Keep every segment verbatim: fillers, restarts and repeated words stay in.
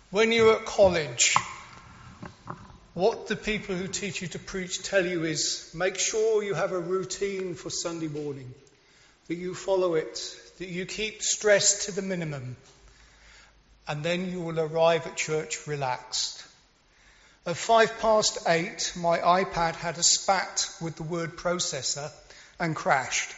When you're at college, what the people who teach you to preach tell you is make sure you have a routine for Sunday morning, that you follow it, that you keep stress to the minimum, and then you will arrive at church relaxed. At five past eight, my iPad had a spat with the word processor and crashed.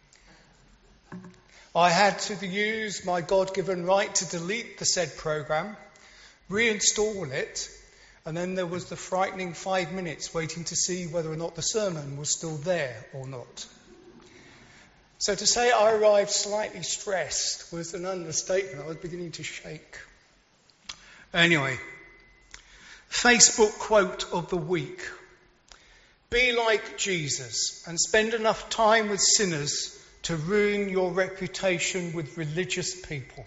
I had to use my God-given right to delete the said program, reinstall it, and then there was the frightening five minutes waiting to see whether or not the sermon was still there or not. So to say I arrived slightly stressed was an understatement. I was beginning to shake. Anyway, Facebook quote of the week. Be like Jesus and spend enough time with sinners to ruin your reputation with religious people.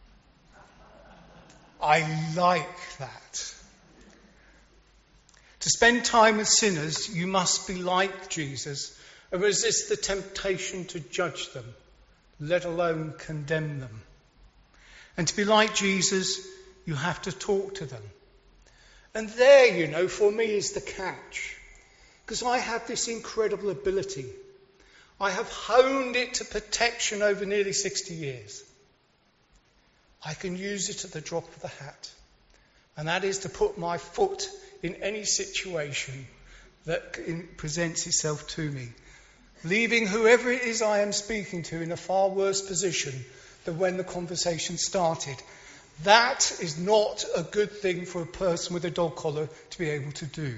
I like that. To spend time with sinners, you must be like Jesus and resist the temptation to judge them, let alone condemn them. And to be like Jesus, you have to talk to them. And there, you know, for me is the catch. Because I have this incredible ability. I have honed it to perfection over nearly sixty years. I can use it at the drop of the hat. And that is to put my foot in any situation that presents itself to me, leaving whoever it is I am speaking to in a far worse position than when the conversation started. That is not a good thing for a person with a dog collar to be able to do.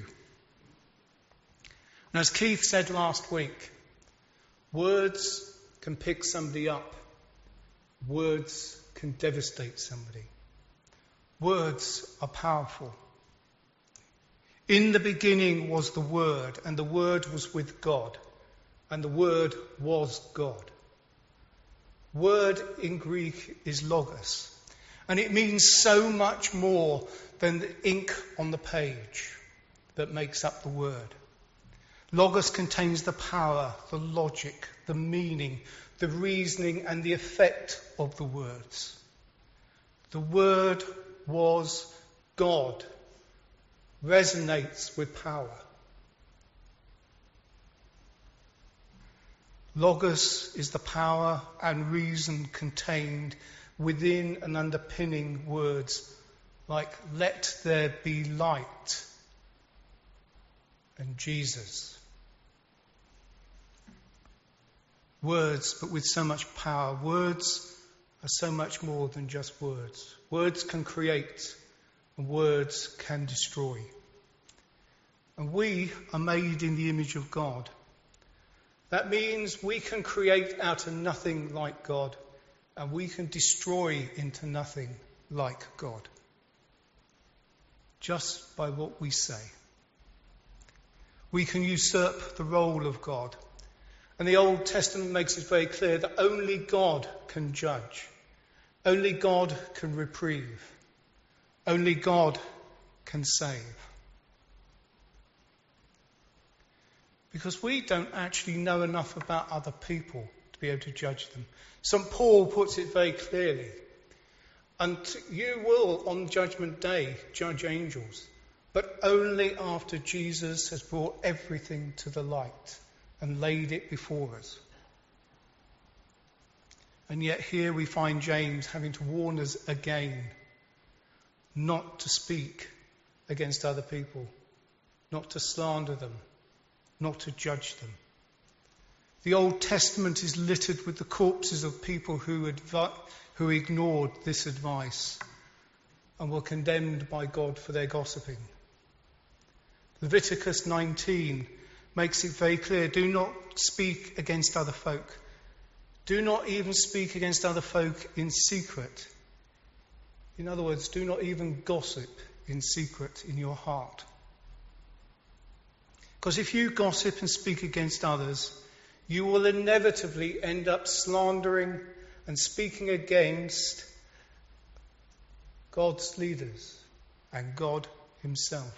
And as Keith said last week, words can pick somebody up. Words can devastate somebody. Words are powerful. In the beginning was the Word, and the Word was with God, and the Word was God. Word in Greek is logos, and it means so much more than the ink on the page that makes up the word. Logos contains the power, the logic, the meaning, the reasoning, and the effect of the words. The Word was God. Resonates with power. Logos is the power and reason contained within and underpinning words like let there be light and Jesus. Words, but with so much power. Words are so much more than just words. Words can create and words can destroy. And we are made in the image of God. That means we can create out of nothing like God, and we can destroy into nothing like God. Just by what we say. We can usurp the role of God. And the Old Testament makes it very clear that only God can judge. Only God can reprieve. Only God can save. Because we don't actually know enough about other people to be able to judge them. Saint Paul puts it very clearly. And you will, on Judgment Day, judge angels, but only after Jesus has brought everything to the light and laid it before us. And yet here we find James having to warn us again not to speak against other people, not to slander them, not to judge them. The Old Testament is littered with the corpses of people who, advi- who ignored this advice and were condemned by God for their gossiping. Leviticus nineteen makes it very clear, do not speak against other folk. Do not even speak against other folk in secret. In other words, do not even gossip in secret in your heart. Because if you gossip and speak against others, you will inevitably end up slandering and speaking against God's leaders and God himself.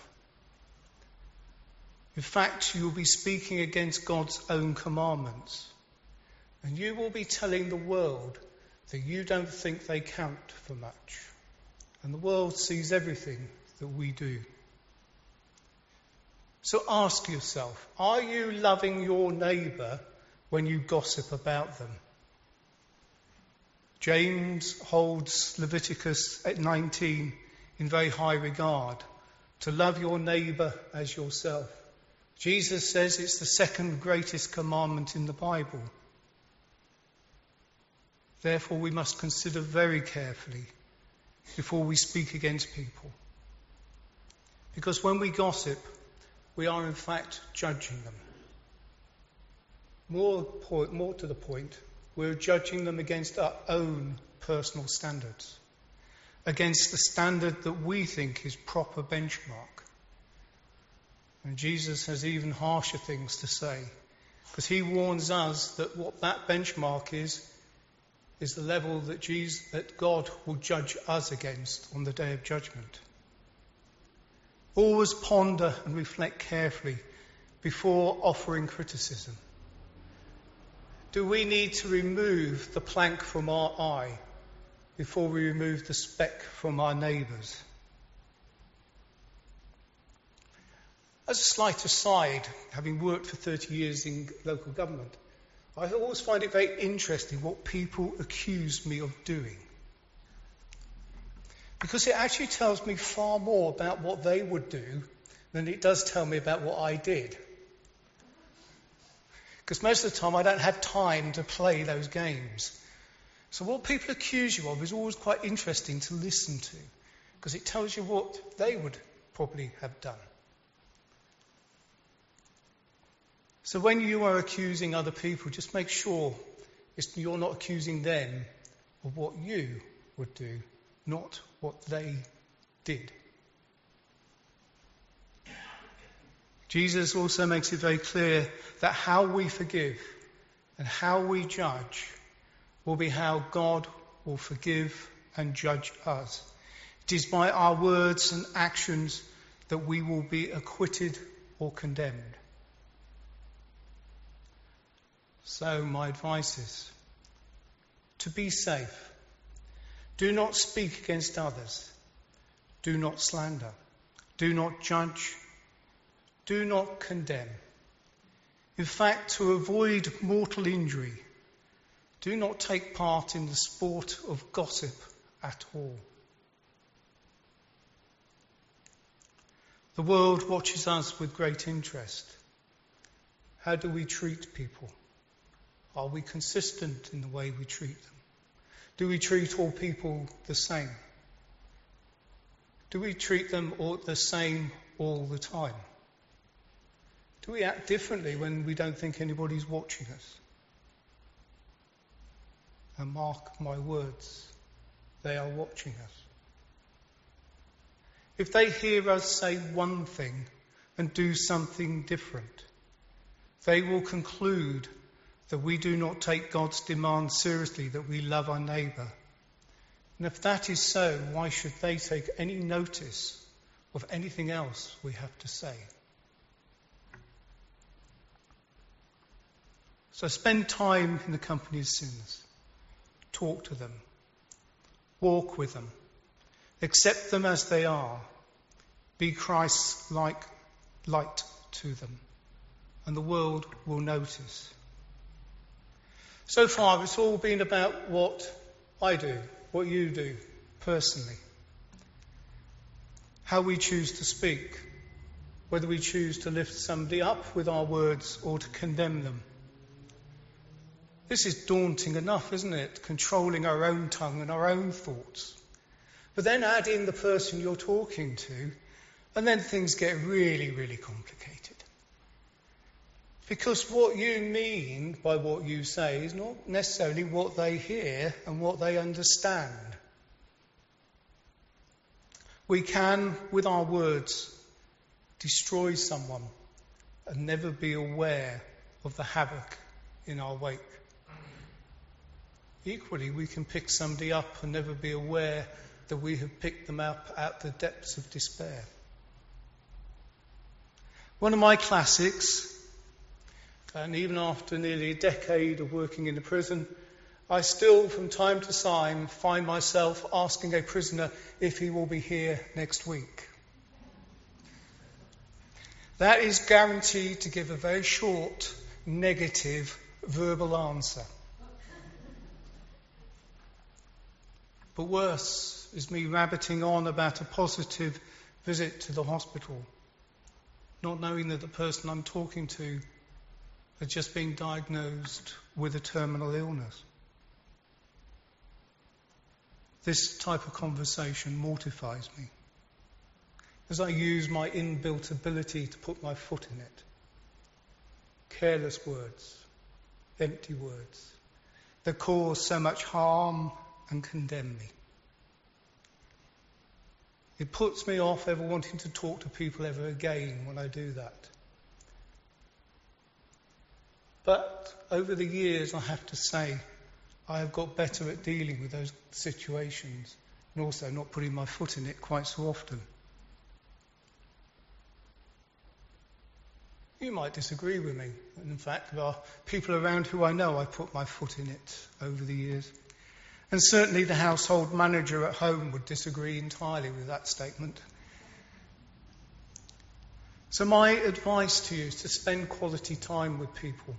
In fact, you will be speaking against God's own commandments. And you will be telling the world that you don't think they count for much. And the world sees everything that we do. So ask yourself, are you loving your neighbour when you gossip about them? James holds Leviticus nineteen in very high regard, to love your neighbour as yourself. Jesus says it's the second greatest commandment in the Bible. Therefore, we must consider very carefully before we speak against people. Because when we gossip, we are in fact judging them. More, point, more to the point, we're judging them against our own personal standards, against the standard that we think is proper benchmark. And Jesus has even harsher things to say, because he warns us that what that benchmark is, is the level that Jesus, that God will judge us against on the day of judgment. Always ponder and reflect carefully before offering criticism. Do we need to remove the plank from our eye before we remove the speck from our neighbours? As a slight aside, having worked for thirty years in local government, I always find it very interesting what people accuse me of doing. Because it actually tells me far more about what they would do than it does tell me about what I did. Because most of the time I don't have time to play those games. So what people accuse you of is always quite interesting to listen to, because it tells you what they would probably have done. So when you are accusing other people, just make sure you're not accusing them of what you would do, not what they did. Jesus also makes it very clear that how we forgive and how we judge will be how God will forgive and judge us. It is by our words and actions that we will be acquitted or condemned. So my advice is to be safe. Do not speak against others. Do not slander. Do not judge. Do not condemn. In fact, to avoid mortal injury, do not take part in the sport of gossip at all. The world watches us with great interest. How do we treat people? Are we consistent in the way we treat them? Do we treat all people the same? Do we treat them all the same all the time? Do we act differently when we don't think anybody's watching us? And mark my words, they are watching us. If they hear us say one thing and do something different, they will conclude that we do not take God's demand seriously, that we love our neighbour. And if that is so, why should they take any notice of anything else we have to say? So spend time in the company of sinners. Talk to them. Walk with them. Accept them as they are. Be Christ-like light to them. And the world will notice. So far, it's all been about what I do, what you do, personally. How we choose to speak. Whether we choose to lift somebody up with our words or to condemn them. This is daunting enough, isn't it? Controlling our own tongue and our own thoughts. But then add in the person you're talking to, and then things get really, really complicated. Because what you mean by what you say is not necessarily what they hear and what they understand. We can, with our words, destroy someone and never be aware of the havoc in our wake. Equally, we can pick somebody up and never be aware that we have picked them up at the depths of despair. One of my classics, and even after nearly a decade of working in the prison, I still, from time to time, find myself asking a prisoner if he will be here next week. That is guaranteed to give a very short, negative, verbal answer. But worse is me rabbiting on about a positive visit to the hospital, not knowing that the person I'm talking to has just been diagnosed with a terminal illness. This type of conversation mortifies me, as I use my inbuilt ability to put my foot in it. Careless words, empty words, that cause so much harm and condemn me. It puts me off ever wanting to talk to people ever again when I do that. But over the years, I have to say, I have got better at dealing with those situations and also not putting my foot in it quite so often. You might disagree with me. And in fact, there are people around who I know I put my foot in it over the years. And certainly the household manager at home would disagree entirely with that statement. So my advice to you is to spend quality time with people.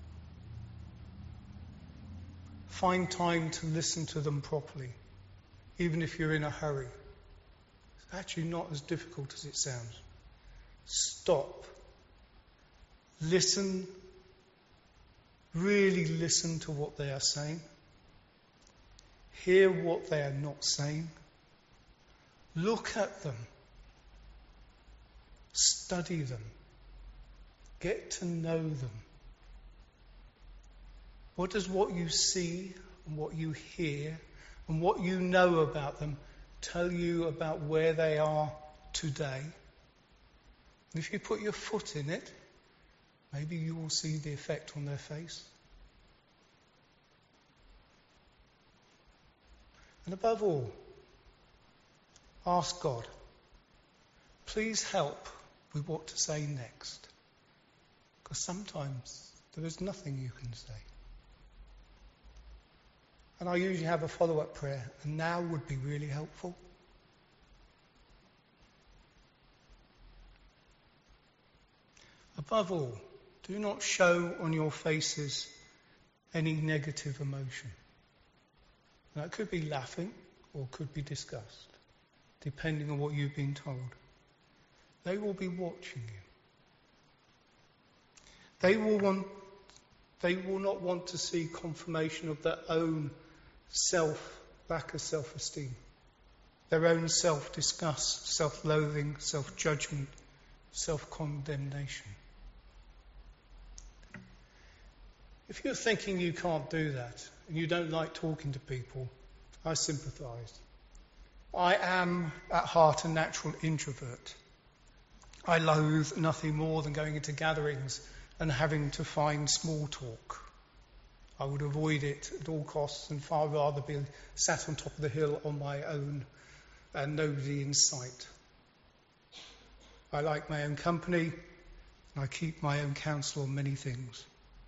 Find time to listen to them properly, even if you're in a hurry. It's actually not as difficult as it sounds. Stop. Listen. Really listen to what they are saying. Hear what they are not saying. Look at them. Study them. Get to know them. What does what you see and what you hear and what you know about them tell you about where they are today? And if you put your foot in it, maybe you will see the effect on their face. And above all, ask God, please help with what to say next. Because sometimes there is nothing you can say. And I usually have a follow-up prayer, and now would be really helpful. Above all, do not show on your faces any negative emotion. Now, it could be laughing or could be disgust, depending on what you've been told. They will be watching you. They will want, they will not want to see confirmation of their own self, lack of self-esteem, their own self-disgust, self-loathing, self-judgment, self-condemnation. If you're thinking you can't do that and you don't like talking to people, I sympathise. I am at heart a natural introvert. I loathe nothing more than going into gatherings and having to find small talk. I would avoid it at all costs and far rather be sat on top of the hill on my own and nobody in sight. I like my own company and I keep my own counsel on many things.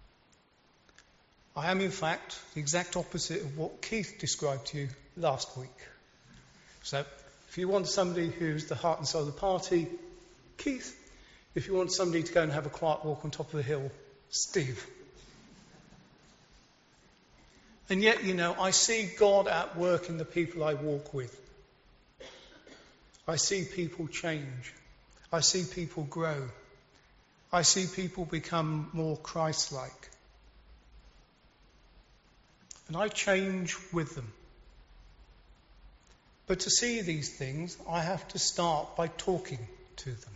I am, in fact, the exact opposite of what Keith described to you last week. So, if you want somebody who's the heart and soul of the party, Keith. If you want somebody to go and have a quiet walk on top of the hill, Steve. And yet, you know, I see God at work in the people I walk with. I see people change. I see people grow. I see people become more Christ-like. And I change with them. But to see these things, I have to start by talking to them.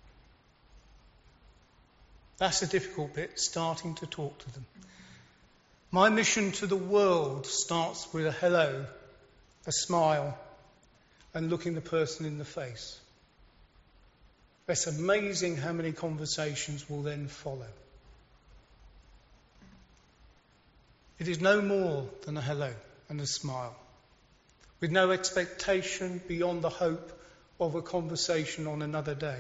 That's the difficult bit, starting to talk to them. My mission to the world starts with a hello, a smile, and looking the person in the face. It's amazing how many conversations will then follow. It is no more than a hello and a smile, with no expectation beyond the hope of a conversation on another day.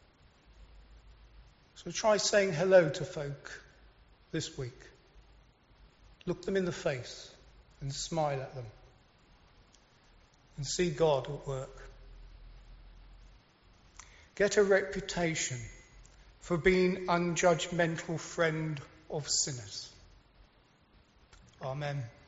So try saying hello to folk this week. Look them in the face and smile at them and see God at work. Get a reputation for being unjudgmental friend of sinners. Amen.